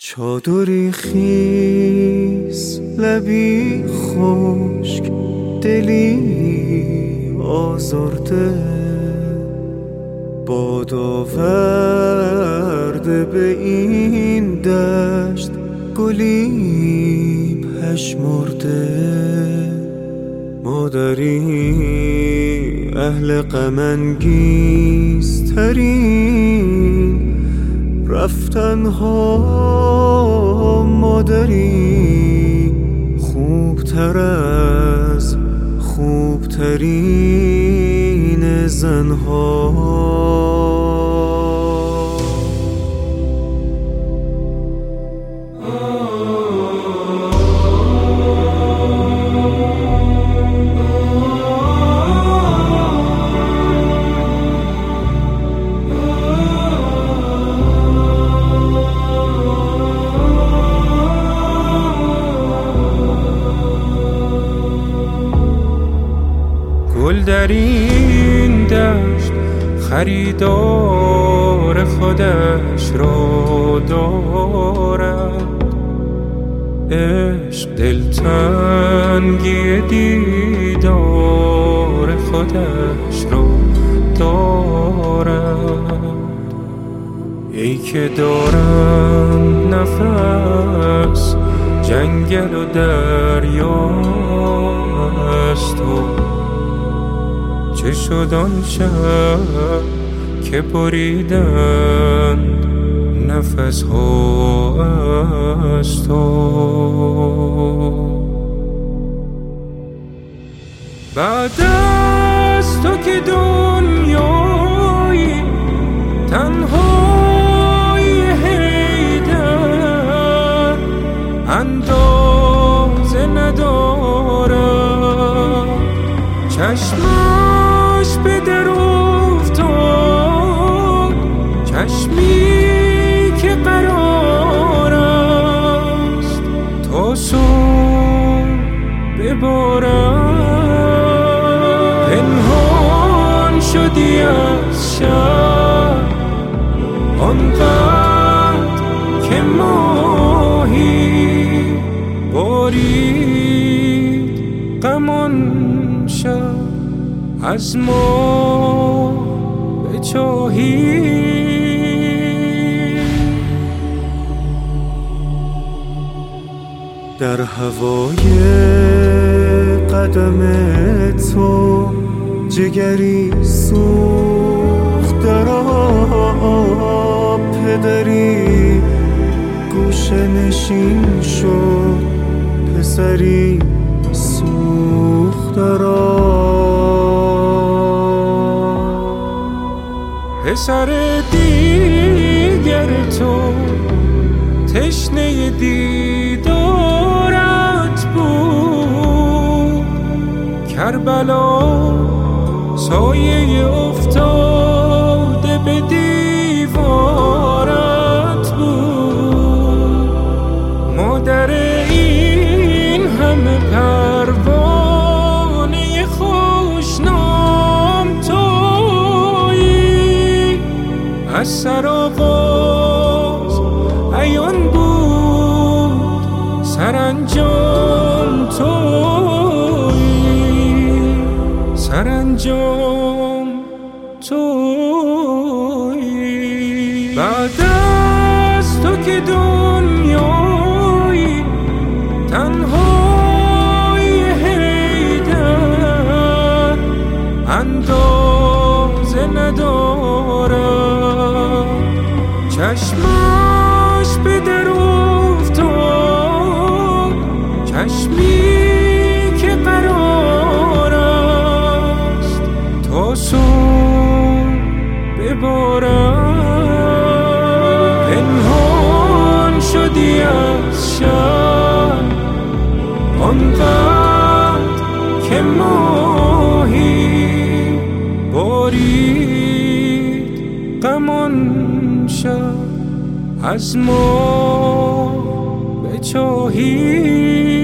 چادری خیس، لبی خشک، دلی آزرده، باد آورده به این دشت گلی پژمرده. مادری اهل غم انگیزترین رفتن ها، مادری خوبتر از خوبترین زنها. گل در این دشت خریدار خودش را دارد، عشق دلتنگی دیدار خودش را دارد. ای که دارم نفس جنگل و دریا است، چه شد آن شب که بریدند نفس ها از تو؟ بعد از تو که دنیایی تنهای حیدر اندازه ندارد. چشمش به در افتاد، چشمی که قرار است تا صبح ببارد. پنهان شدی از شب آنقدر که ماهی بارید غم آن شب از ما بچاهی. در هوای قدم تو جگری سوخت در آب، پدری گوشه نشین شد، پسری سوخت در آب. پسر دیگر تو تشنه دیدارت بود، کربلا سایه افتاده به دیوارت بود. مادر این همه پروانه خوشنام تویی، از سرآغاز عیان بود سرانجام تویی، سرانجام تویی. بعد از تو که دنیایی تنهای حیدر اندازه ندارد. چشمش به در افتاد، چشمی که قرار است تا صبح ببارد. پنهان شدی از شب آنقدر که ماهی بارید غم آن شب از ما بچاهی.